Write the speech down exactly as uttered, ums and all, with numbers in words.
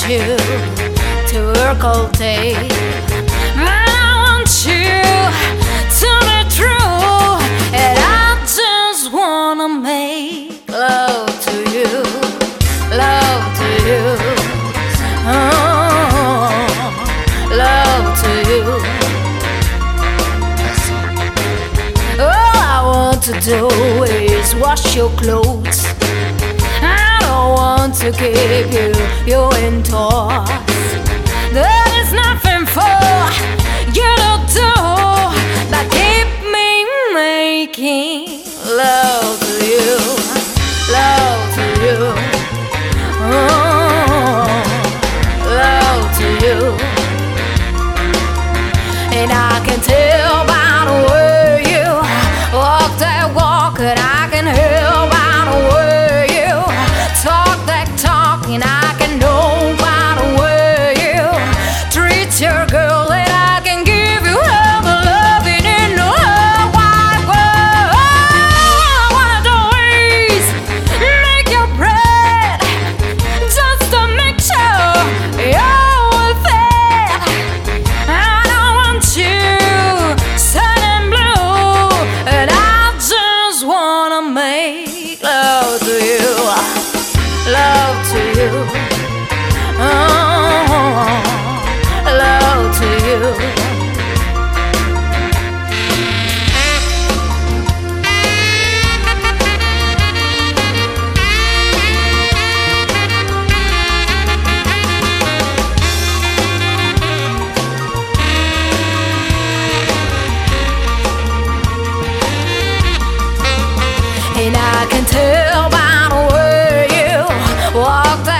you to work all day. I want you to be true, and I just wanna make love to you, love to you, oh, love to you. All I want to do is wash your clothes. I don't want to keep you, you indoors. There is nothing for you to do but keep me making love to you, love to you, oh, love to you. And I can tell by the way you walk that walk, and I can hear by the way you talk that talk, and I can know by the way you treat your girl, and I can give you all the loving in the whole wide world. I wanna do is make your bread just to make sure you're with it. I don't want you sad and blue, and I just wanna make love to you, love to you, oh, love to you. And I can tell by the way you walk